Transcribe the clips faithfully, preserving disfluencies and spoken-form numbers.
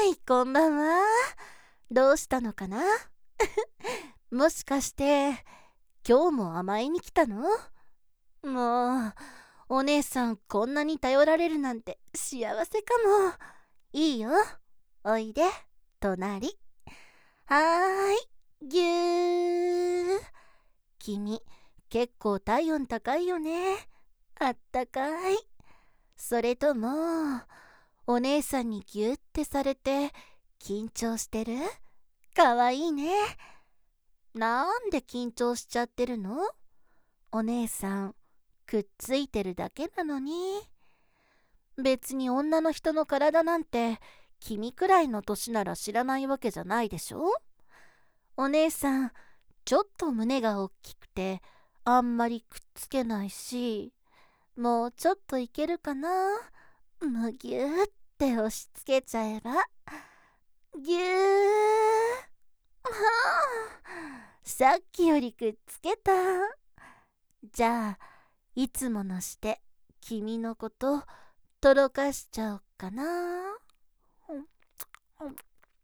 ーい、こんばんは。どうしたのかな？もしかして、今日も甘えに来たの？もう、お姉さんこんなに頼られるなんて幸せかも。いいよ、おいで、隣。はーい、ぎゅー。君、結構体温高いよね。あったかい。それとも、お姉さんにぎゅってされて緊張してる？かわいいね。なんで緊張しちゃってるの？お姉さん、くっついてるだけなのに。別に女の人の体なんて君くらいの年なら知らないわけじゃないでしょ？お姉さん、ちょっと胸が大きくてあんまりくっつけないし、もうちょっといけるかな？むぎゅーって押し付けちゃえば。ぎゅー。はあ、さっきよりくっつけた。じゃあ、いつものして君のこととろかしちゃおっかな。うんうん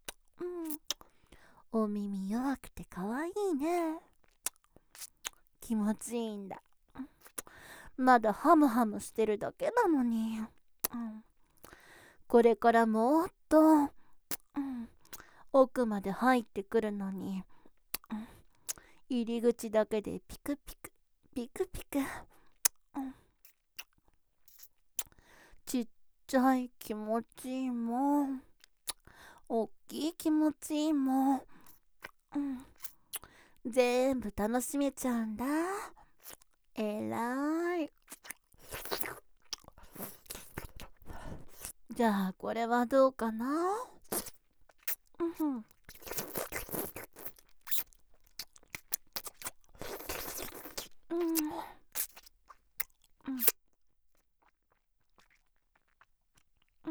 、お耳弱くてかわいいね。気持ちいいんだ。まだハムハムしてるだけなのに。うん、これからもっと、うん、奥まで入ってくるのに、うん、入り口だけでピクピクピクピク、うん、ちっちゃい気持ちいいもん、おっきい気持ちいいもん、うん、全部楽しめちゃうんだ。えらい。じゃあこれはどうかな？うん、うん、うん、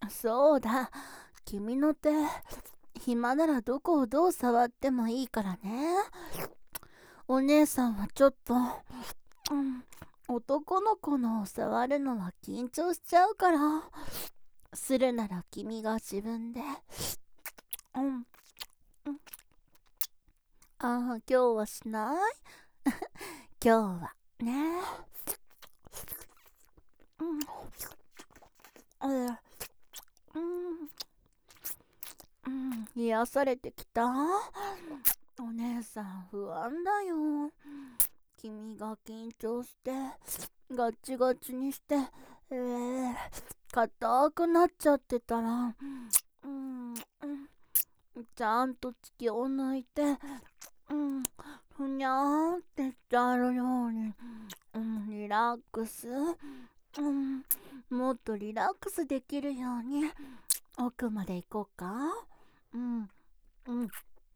そうだ、君の手、暇ならどこをどう触ってもいいからね。お姉さんはちょっと、うん、男の子のを触るのは緊張しちゃうから、するなら君が自分で。うん、うん、ああ、今日はしない？今日はね。うん、うん、うん、癒されてきた？お姉さん不安だよ。君が緊張してガチガチにして、えー、硬くなっちゃってたら、うん、うん、ちゃんと気を抜いて、うん、ふにゃーってしてあるように、うん、リラックス、うん、もっとリラックスできるように奥まで行こうか。うん、うん、うん、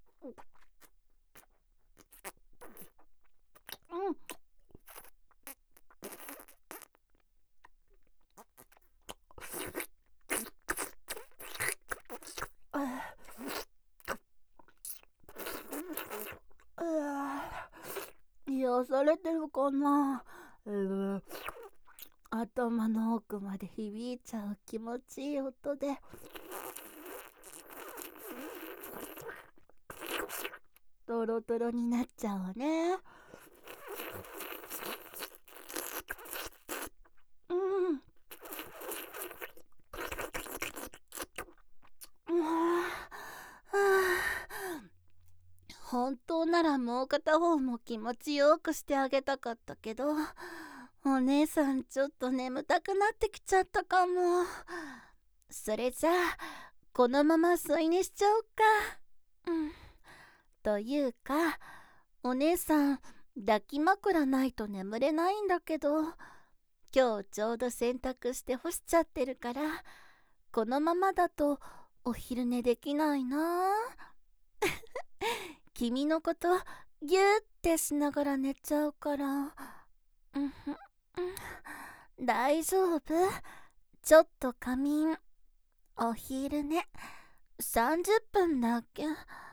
癒されてるかな？えー、頭の奥まで響いちゃう気持ちいい音で、トロトロになっちゃうわね。うん、うん、はあ、本当ならもう片方も気持ちよくしてあげたかったけど、お姉さんちょっと眠たくなってきちゃったかも。それじゃあこのまま添い寝しちゃおうか。うん、というか、お姉さん抱き枕ないと眠れないんだけど、今日ちょうど洗濯して干しちゃってるから、このままだとお昼寝できないな。君のことギューってしながら寝ちゃうから。うん、うん、大丈夫？ちょっと仮眠。お昼寝さんじゅっぷんだけ。